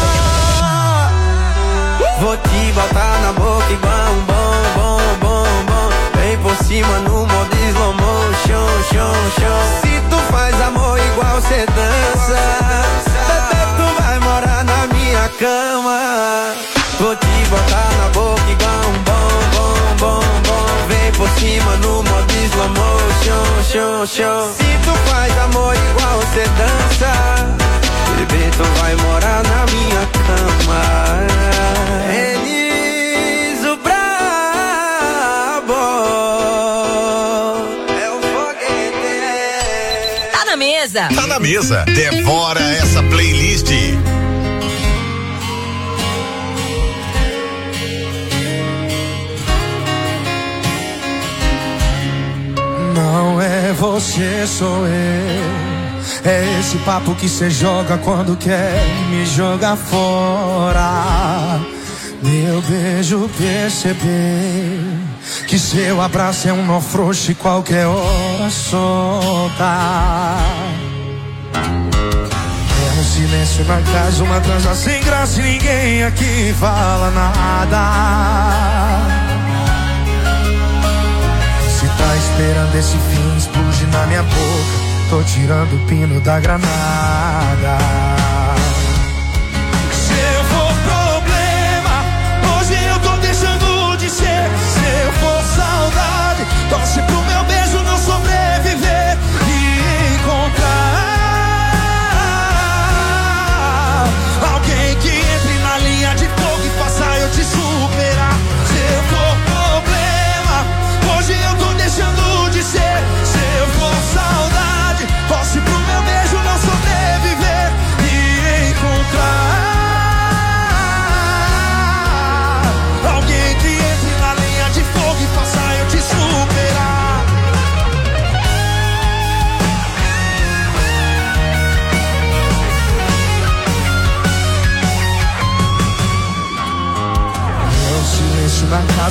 Vou te botar na boca igual um bom. Vem por cima no modo slow motion, Se tu faz amor igual cê dança, bebê, tu vai morar na minha cama. Vou te botar na boca igual um bom. Vem por cima no modo slow motion, Se tu faz amor igual cê dança, bebê, tu vai morar na minha cama. Elis o brabo é o foguete. Tá na mesa. Tá na mesa. Devora essa playlist. Não é você, sou eu. É esse papo que cê joga quando quer me jogar fora. Meu beijo perceber que seu abraço é um nó frouxo e qualquer hora solta. É um silêncio na casa, uma transa sem graça e ninguém aqui fala nada. Se tá esperando esse fim explodir na minha boca, tô tirando o pino da granada. Se eu for problema, hoje eu tô deixando de ser. Se eu for saudade, torce pro meu beijo não sobreviver e encontrar alguém que entre na linha de fogo e faça eu te superar. Se eu for problema, hoje eu tô deixando de ser. Se eu for saudade, torce pro meu beijo não sobreviver e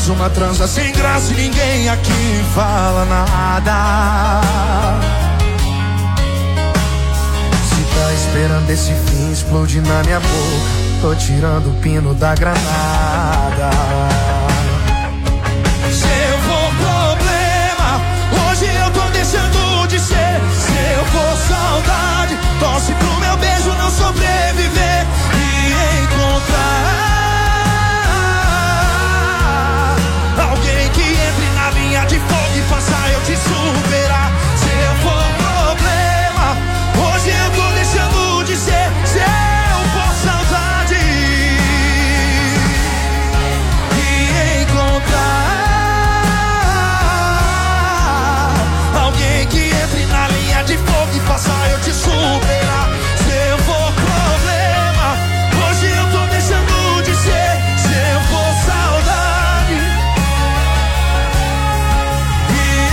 faz uma transa sem graça e ninguém aqui fala nada. Se tá esperando esse fim explodir na minha boca, tô tirando o pino da granada. Seu for problema, hoje eu tô deixando de ser. Seu for saudade, torce pro meu beijo não sobreviver e encontrar alguém que entre na linha de fogo e faça eu te superar. Seu for problema, hoje eu tô deixando de ser. Seu for saudade e encontrar alguém que entre na linha de fogo e faça eu te superar. Seu for problema, hoje eu tô deixando de ser. Seu for saudade e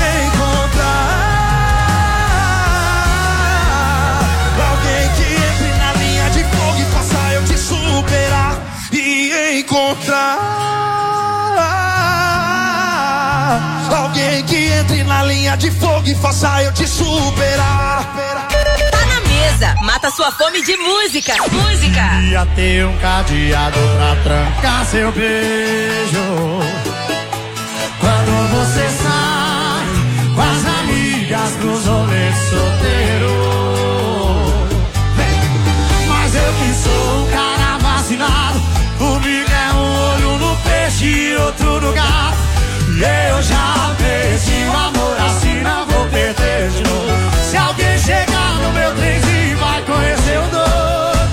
encontrar alguém que entre na linha de fogo e faça eu te superar. E encontrar alguém que entre na linha de fogo e faça eu te superar. Tá na mesa, mata sua fome de música. Música. Ia ter um cadeado pra trancar seu beijo. Quando você sai com as amigas pros rolês solteiro. Mas eu que sou um cara vacinado, comigo é um olho no peixe e outro no gato. E eu já perdi o amor, assim não vou perder de novo. Se alguém chegar no meu trenzinho vai conhecer o dono.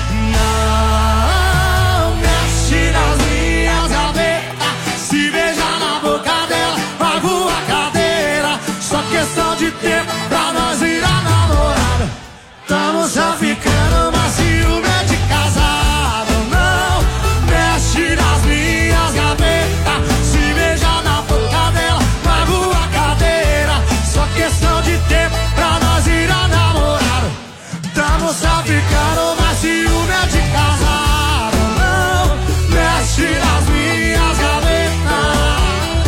Não mexe nas minhas gavetas, se beijar na boca dela, pago a cadeira. Só questão de tempo pra nós virar namorada. Tamo só ficando, mas ciúme é de casado. Não mexe nas minhas gavetas, se beijar na boca dela, pago a cadeira. Só questão de tempo pra nós virar namorado. Tamo só ficando, mas ciúme é de casado. Não mexe nas minhas gavetas.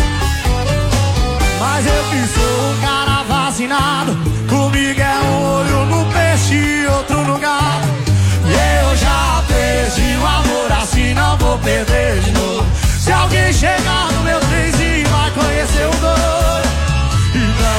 Mas eu que sou um cara vacinado, comigo é um olho no peixe e outro no gato. E eu já perdi o amor, assim não vou perder de novo. Se alguém chegar no meu trenzinho vai conhecer o dono. E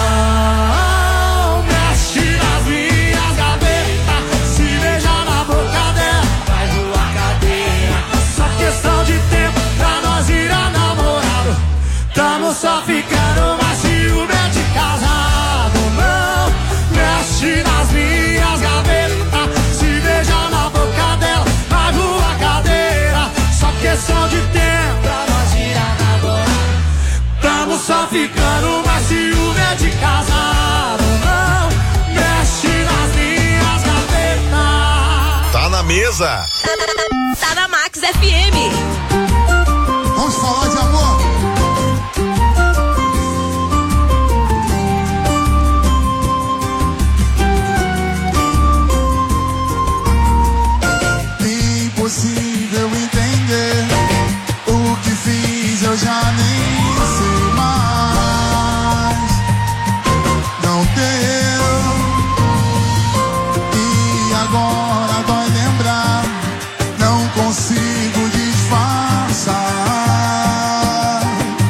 não mexe nas minhas gavetas, se beijar na boca dela vai voar cadeira. Só questão de tempo pra nós virar namorado. Tamo só ficando, mas ciúme é de casado. Não mexe nas minhas gavetas, se beijar na boca dela vai voar cadeira. Só questão de tempo pra nós virar namorado. Tamo só ficando, mas ciúme é de casado. Não mexe nas minhas gavetas. Tá na mesa. Tá na Max FM. Vamos falar de amor. Impossível entender o que fiz, eu já nem sei mais. Não deu. E agora dói lembrar, não consigo disfarçar.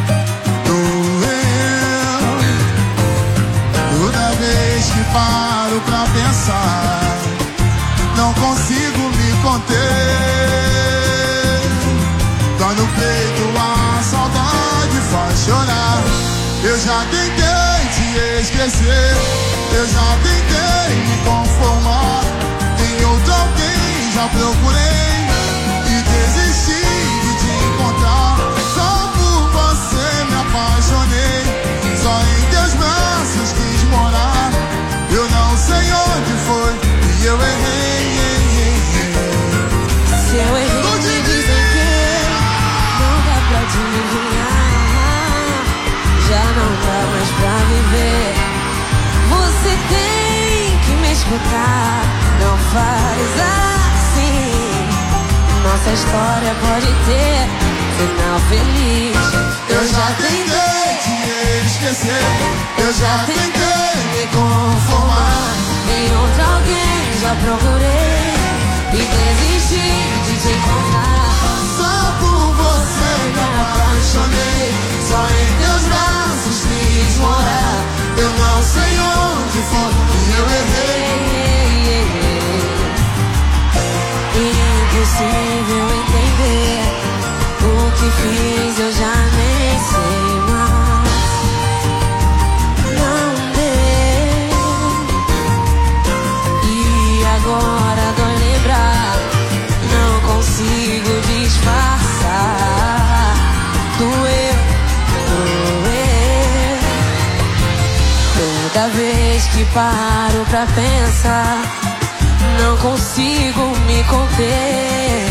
Doeu. Toda vez que paro pra pensar, não consigo me conter. Dói no peito, a saudade faz chorar. Eu já tentei te esquecer, eu já tentei me conformar. Em outro alguém já procurei e desisti de te encontrar. Só por você me apaixonei, só em teus braços quis morar. Eu não sei onde foi e eu errei. Se eu errei, me dizem que não dá pra adivinhar. Já não dá mais pra viver. Você tem que me escutar. Não faz assim. Nossa história pode ter final feliz. Eu já tentei te esquecer, eu já tentei me conformar. Em outro alguém já procurei e desisti de te encontrar. Só por você me apaixonei, só em teus braços quis morar. Eu não sei onde foi que eu errei. Impossível entender o que fiz, eu já nem sei mais. Não deu. E agora dói lembrar, não consigo disfarçar. Doeu. Toda vez que paro pra pensar, não consigo me conter.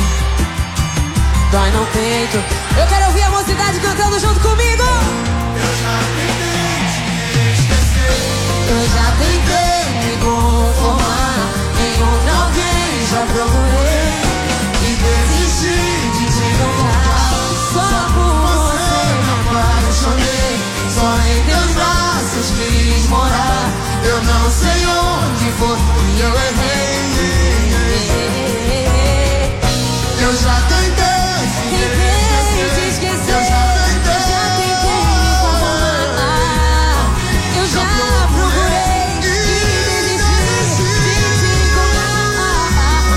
Dói no peito. Eu quero ouvir a mocidade cantando junto comigo. Eu já tentei te esquecer, eu já tentei me conformar. Em outro alguém já procurei e desisti de te encontrar. Só por você me apaixonei, só em teus braços quis morar. Eu não sei onde foi que eu errei. Eu já tentei te esquecer, eu já tentei me conformar. Eu já procurei e desisti de te encontrar.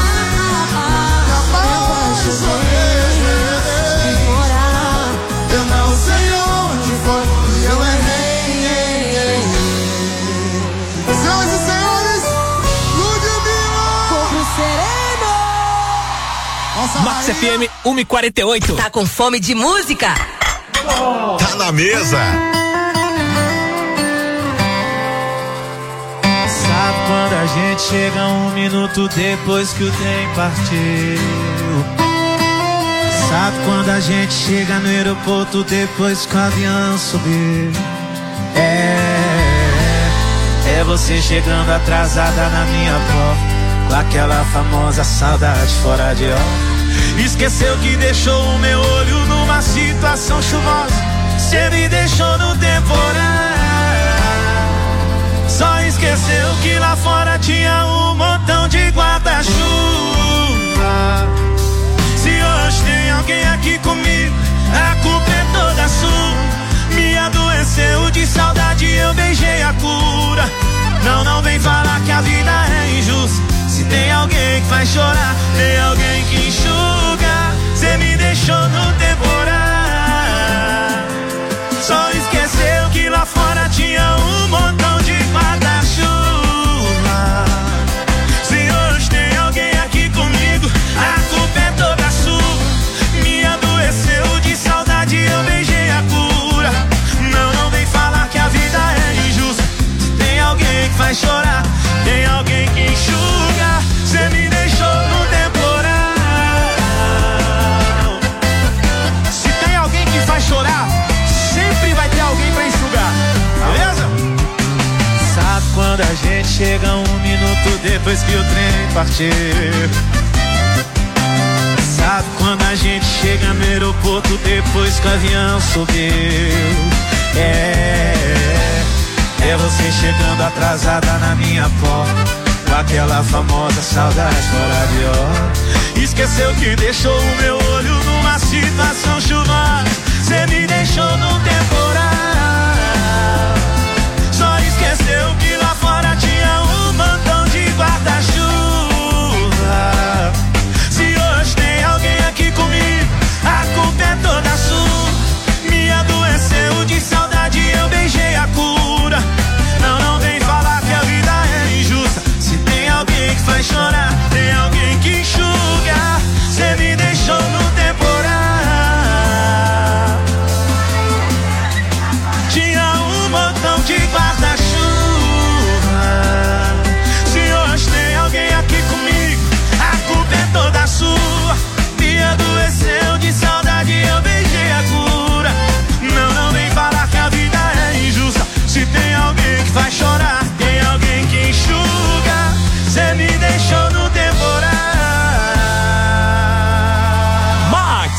Me apaixonei, quis morar. Eu não sei onde foi que eu errei. Senhoras e senhores, Ludmilla Compro Sereno. Max FM 1:48. Tá com fome de música? Tá na mesa. Sabe quando a gente chega 1 minuto depois que o trem partiu? Sabe quando a gente chega no aeroporto depois que o avião subiu? É você chegando atrasada na minha porta, com aquela famosa saudade fora de hora. Esqueceu que deixou o meu olho numa situação chuvosa. Cê me deixou no temporal. Só esqueceu que lá fora tinha um montão de guarda-chuva. Se hoje tem alguém aqui comigo, a culpa é toda sua. Me adoeceu de saudade, eu beijei a cura. Não vem falar que a vida é injusta. Se tem alguém que faz chorar, tem alguém que enxuga. Cê me deixou no temporal. Só esqueceu que lá fora tinha um montão de guarda-chuva. Se hoje tem alguém aqui comigo, a culpa é toda sua. Me adoeceu de saudade, eu beijei a cura. Não vem falar que a vida é injusta. Se tem alguém que faz chorar, tem alguém que enxuga. Cê me deixou no temporal. Se tem alguém que faz chorar, sempre vai ter alguém pra enxugar, beleza? Sabe quando a gente chega 1 minuto depois que o trem partiu? Sabe quando a gente chega no aeroporto depois que o avião subiu? É você chegando atrasada na minha porta, com aquela famosa saudade fora de hora. Esqueceu que deixou o meu olho numa situação chuvosa. Cê me deixou no temporal. Só esqueceu que lá fora tinha um montão de guarda-chuva. Se hoje tem alguém aqui comigo, a culpa é toda sua. Me adoeceu de saudade, eu beijei a cura. Não vem falar que a vida é injusta. Se tem alguém que faz chorar, tem alguém que enxuga. Cê me deixou no temporal.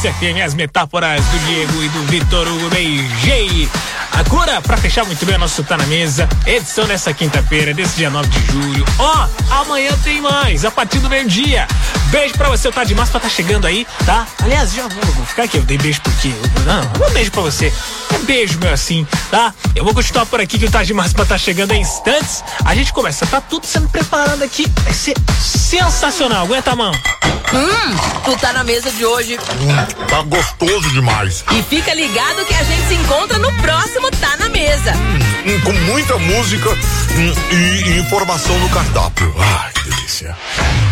FM, as metáforas do Diego e do Vitor Hugo. Beijei. Agora, pra fechar muito bem o nosso Tá na Mesa, edição dessa quinta-feira, desse dia 9 de julho. Amanhã tem mais, a partir do meio-dia. Beijo pra você, o Tá de Máscara tá chegando aí, tá? Aliás, já vou ficar aqui, eu dei beijo por quê? Não, um beijo pra você. É beijo, meu, assim, tá? Eu vou continuar por aqui que o Tá de Máscara tá chegando em instantes. A gente começa, tá tudo sendo preparado aqui. Vai ser sensacional, aguenta a mão. Tu tá na mesa de hoje. Tá gostoso demais. E fica ligado que a gente se encontra no próximo Tá na Mesa. Com muita música e informação no cardápio. Ai, que delícia.